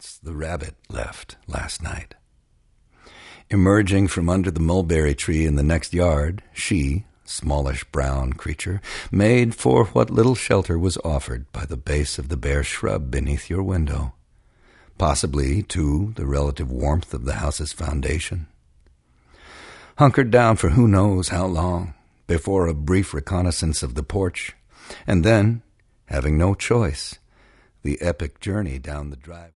since the rabbit left last night. Emerging from under the mulberry tree in the next yard, she, smallish brown creature, made for what little shelter was offered by the base of the bare shrub beneath your window, possibly, too, the relative warmth of the house's foundation. Hunkered down for who knows how long, before a brief reconnaissance of the porch, and then, having no choice, the epic journey down the drive.